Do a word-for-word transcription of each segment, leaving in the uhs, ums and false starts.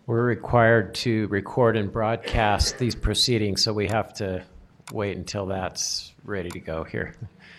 We're required to record and broadcast these proceedings, so we have to wait until that's ready to go here.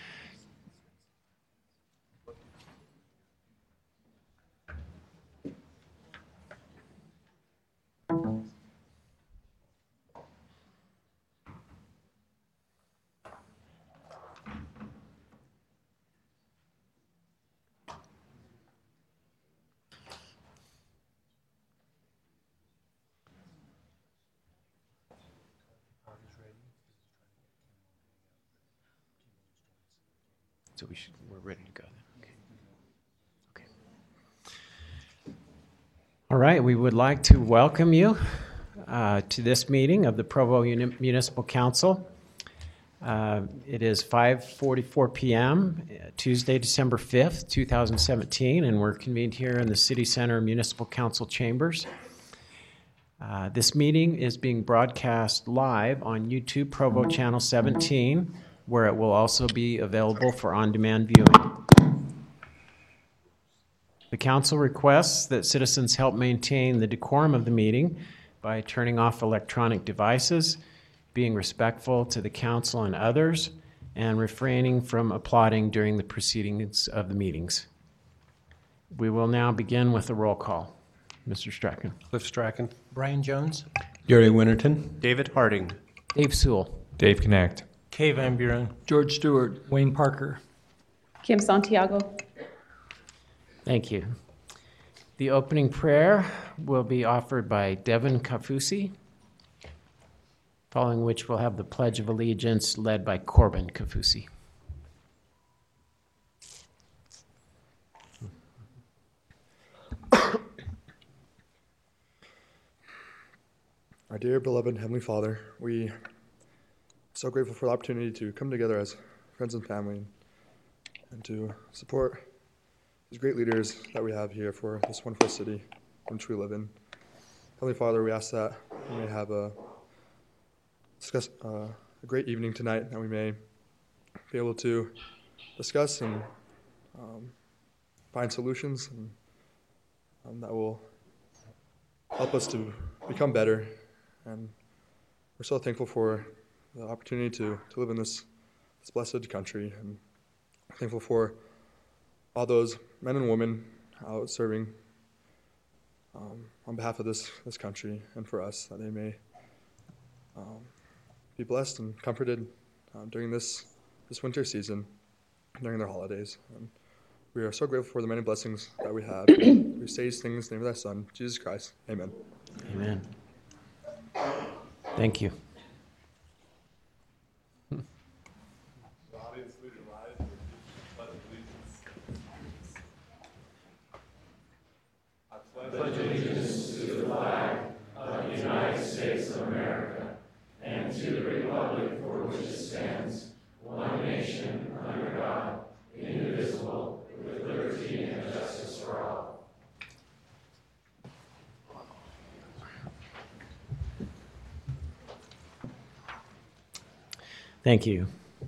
So we should, we're ready to go then. Okay. Okay. All right, we would like to welcome you uh, to this meeting of the Provo Uni- Municipal Council. Uh, it is five forty-four p.m., Tuesday, December fifth, twenty seventeen, and we're convened here in the City Center Municipal Council chambers. Uh, this meeting is being broadcast live on YouTube Provo Channel seventeen, where it will also be available for on-demand viewing. The council requests that citizens help maintain the decorum of the meeting by turning off electronic devices, being respectful to the council and others, and refraining from applauding during the proceedings of the meetings. We will now begin with a roll call. Mister Strachan. Cliff Strachan. Brian Jones. Gary Winterton. David Harding. Dave Sewell. Dave Connect. Kay Van Buren. George Stewart. Wayne Parker. Kim Santiago. Thank you. The opening prayer will be offered by Devin Kafusi, following which we'll have the Pledge of Allegiance led by Corbin Kafusi. Our dear beloved Heavenly Father, we are so grateful for the opportunity to come together as friends and family and to support these great leaders that we have here for this wonderful city in which we live in. Heavenly Father, we ask that we may have a discuss uh, a great evening tonight, that we may be able to discuss and um, find solutions and, um, that will help us to become better. And we're so thankful for the opportunity to, to live in this, this blessed country, and thankful for all those men and women out serving um, on behalf of this, this country and for us, that they may um, be blessed and comforted uh, during this, this winter season, during their holidays. And we are so grateful for the many blessings that we have. We say these things in the name of thy Son, Jesus Christ. Amen. Amen. Thank you. Pledge allegiance to the flag of the United States of America and to the republic for which it stands, one nation, under God, indivisible, with liberty and justice for all. Thank you.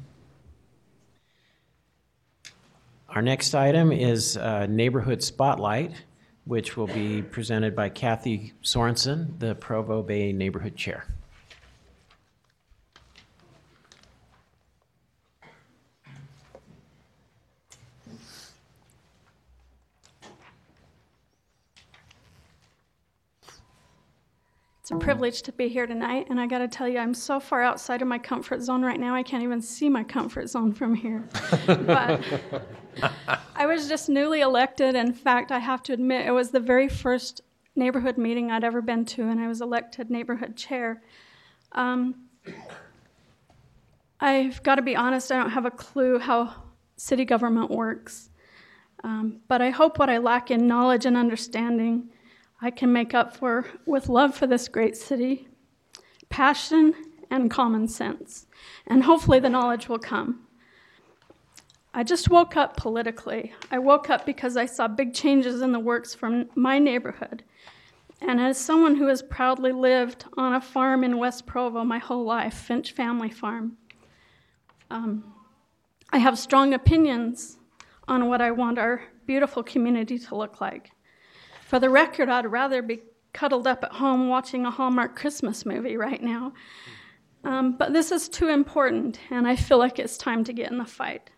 Our next item is uh, Neighborhood Spotlight, which will be presented by Kathy Sorensen, the Provo Bay Neighborhood Chair. It's a privilege to be here tonight, and I got to tell you, I'm so far outside of my comfort zone right now, I can't even see my comfort zone from here. But I was just newly elected. In fact, I have to admit, it was the very first neighborhood meeting I'd ever been to, and I was elected neighborhood chair. Um, I've got to be honest, I don't have a clue how city government works. Um, but I hope what I lack in knowledge and understanding I can make up for with love for this great city, passion, and common sense. And hopefully the knowledge will come. I just woke up politically. I woke up because I saw big changes in the works from my neighborhood. And as someone who has proudly lived on a farm in West Provo my whole life, Finch Family Farm, um, I have strong opinions on what I want our beautiful community to look like. For the record, I'd rather be cuddled up at home watching a Hallmark Christmas movie right now. Um, but this is too important, and I feel like it's time to get in the fight.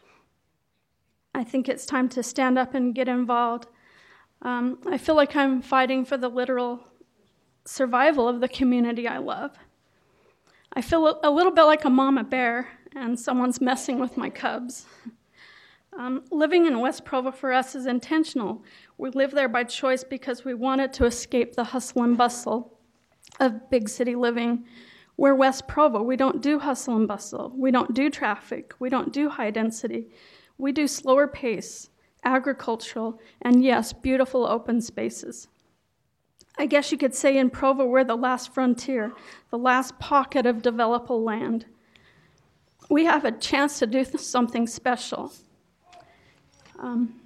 I think it's time to stand up and get involved. Um, I feel like I'm fighting for the literal survival of the community I love. I feel a little bit like a mama bear, and someone's messing with my cubs. Um, living in West Provo for us is intentional. We live there by choice because we wanted to escape the hustle and bustle of big city living. We're West Provo. We don't do hustle and bustle. We don't do traffic. We don't do high density. We do slower pace, agricultural, and yes, beautiful open spaces. I guess you could say in Provo we're the last frontier, the last pocket of developable land. We have a chance to do something special. Um,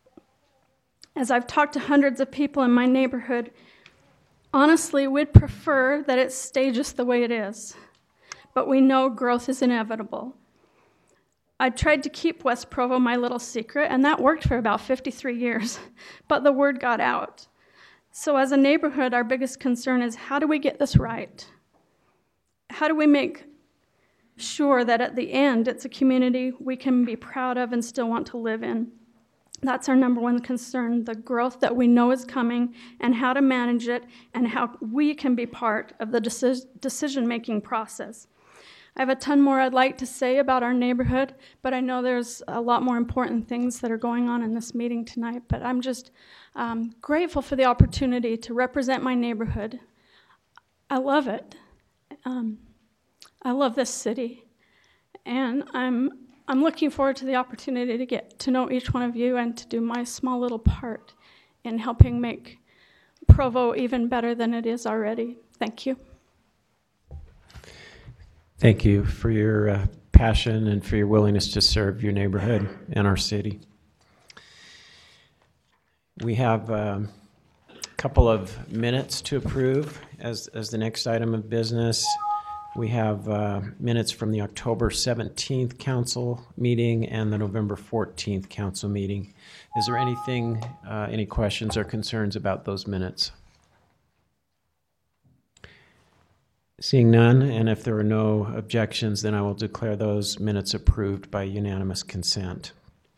as I've talked to hundreds of people in my neighborhood, honestly, we'd prefer that it stay just the way it is, but we know growth is inevitable. I tried to keep West Provo my little secret, and that worked for about fifty-three years, but the word got out. So as a neighborhood, our biggest concern is how do we get this right? How do we make sure that at the end it's a community we can be proud of and still want to live in? That's our number one concern, the growth that we know is coming and how to manage it and how we can be part of the deci- decision-making process. I have a ton more I'd like to say about our neighborhood, but I know there's a lot more important things that are going on in this meeting tonight, but I'm just um, grateful for the opportunity to represent my neighborhood. I love it. Um, I love this city, and I'm I'm looking forward to the opportunity to get to know each one of you and to do my small little part in helping make Provo even better than it is already. Thank you. Thank you for your uh, passion and for your willingness to serve your neighborhood and our city. We have um, a couple of minutes to approve as, as the next item of business. We have uh, minutes from the October seventeenth council meeting and the November fourteenth council meeting. Is there anything, uh, any questions or concerns about those minutes? Seeing none, and if there are no objections, then I will declare those minutes approved by unanimous consent.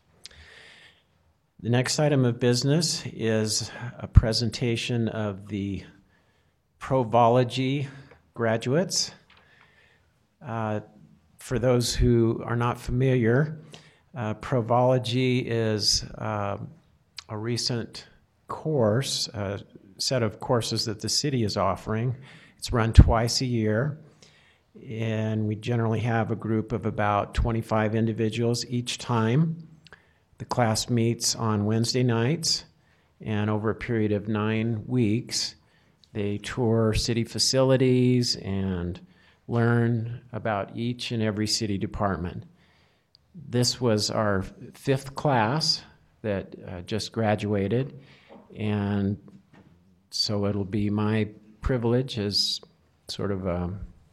The next item of business is a presentation of the Provology graduates. Uh, for those who are not familiar, uh, Provology is uh, a recent course, a set of courses that the city is offering. It's run twice a year, and we generally have a group of about twenty-five individuals each time. The class meets on Wednesday nights, and over a period of nine weeks, they tour city facilities and learn about each and every city department. This was our fifth class that uh, just graduated, and so it'll be my privilege as sort of a,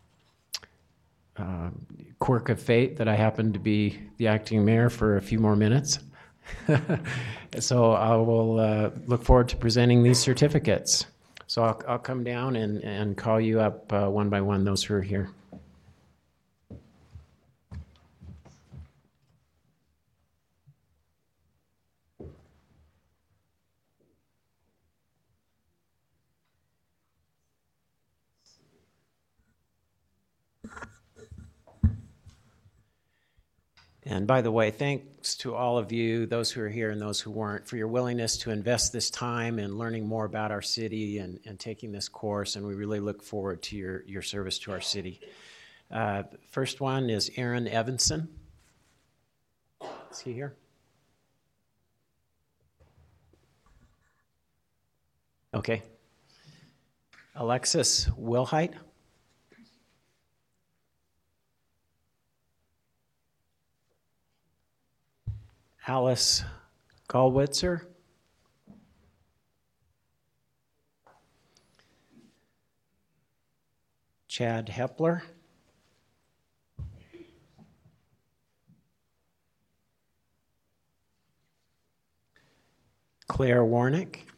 a quirk of fate that I happen to be the acting mayor for a few more minutes. So I will uh, look forward to presenting these certificates. So I'll, I'll come down and, and call you up uh, one by one, those who are here. And by the way, thanks to all of you, those who are here and those who weren't, for your willingness to invest this time in learning more about our city and, and taking this course, and we really look forward to your, your service to our city. Uh, first one is Aaron Evanson. Is he here? Okay. Alexis Wilhite. Alice Gallwitzer. Chad Hepler. Claire Warnick.